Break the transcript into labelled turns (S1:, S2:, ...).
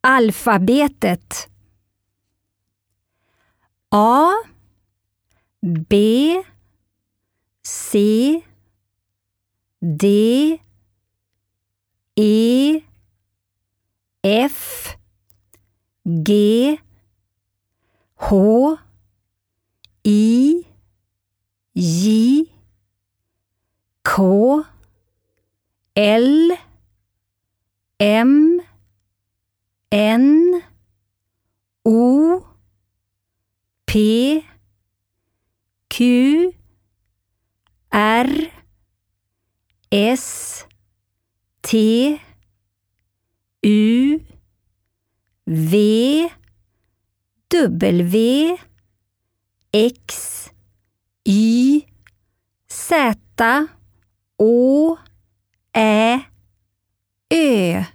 S1: alfabetet. A, B, C, D, E, F, G, H, I, J, K, L, M, N, O, P, Q, R, S, T, U, V, W, X, Y, Z, Å, Ä, Ö.